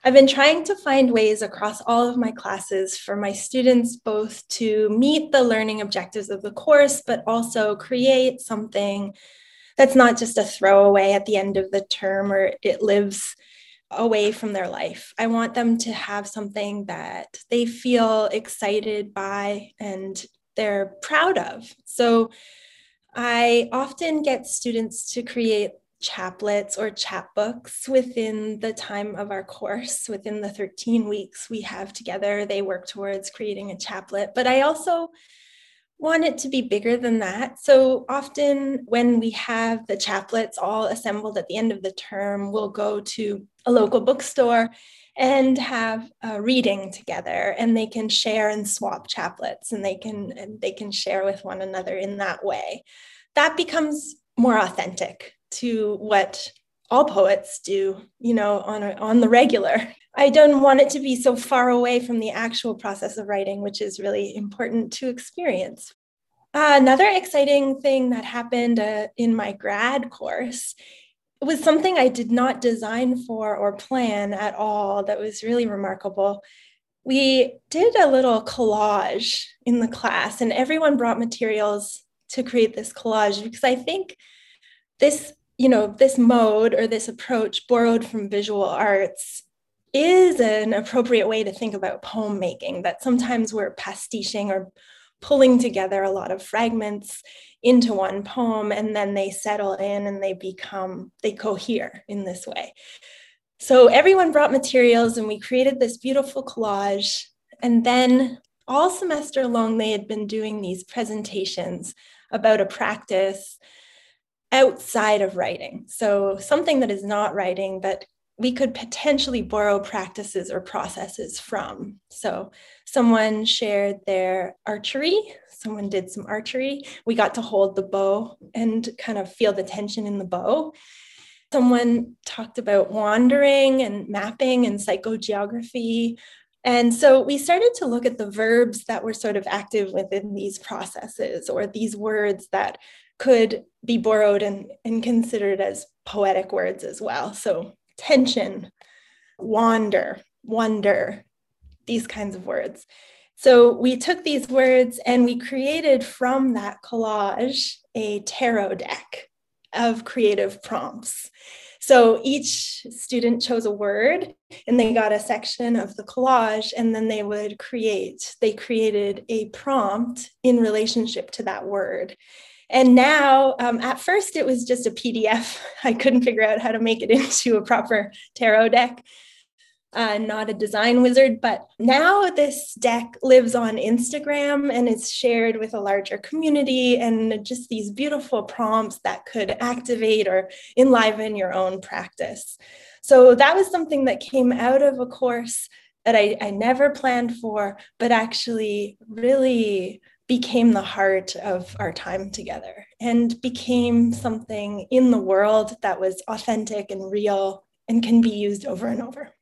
I've been trying to find ways across all of my classes for my students both to meet the learning objectives of the course, but also create something that's not just a throwaway at the end of the term or it lives away from their life. I want them to have something that they feel excited by and they're proud of. So I often get students to create chaplets or chapbooks within the time of our course. Within the 13 weeks we have together, they work towards creating a chaplet. But I also want it to be bigger than that. So often when we have the chaplets all assembled at the end of the term, we'll go to a local bookstore and have a reading together, and they can share and swap chaplets, and they can share with one another in that way. That becomes more authentic to what all poets do, on the regular. I don't want it to be so far away from the actual process of writing, which is really important to experience. Another exciting thing that happened in my grad course was something I did not design for or plan at all that was really remarkable. We did a little collage in the class, and everyone brought materials to create this collage because I think this mode or this approach borrowed from visual arts is an appropriate way to think about poem making, that sometimes we're pastiching or pulling together a lot of fragments into one poem, and then they settle in and they cohere in this way. So everyone brought materials and we created this beautiful collage. And then all semester long, they had been doing these presentations about a practice outside of writing. So something that is not writing, but we could potentially borrow practices or processes from. So someone shared their archery. Someone did some archery. We got to hold the bow and kind of feel the tension in the bow. Someone talked about wandering and mapping and psychogeography. And so we started to look at the verbs that were sort of active within these processes, or these words that could be borrowed and considered as poetic words as well. So tension, wander, wonder, these kinds of words. So we took these words and we created from that collage a tarot deck of creative prompts. So each student chose a word and they got a section of the collage, and then they created a prompt in relationship to that word. And now, at first it was just a PDF. I couldn't figure out how to make it into a proper tarot deck. Not a design wizard, but now this deck lives on Instagram and it's shared with a larger community, and just these beautiful prompts that could activate or enliven your own practice. So that was something that came out of a course that I never planned for, but actually really became the heart of our time together and became something in the world that was authentic and real and can be used over and over.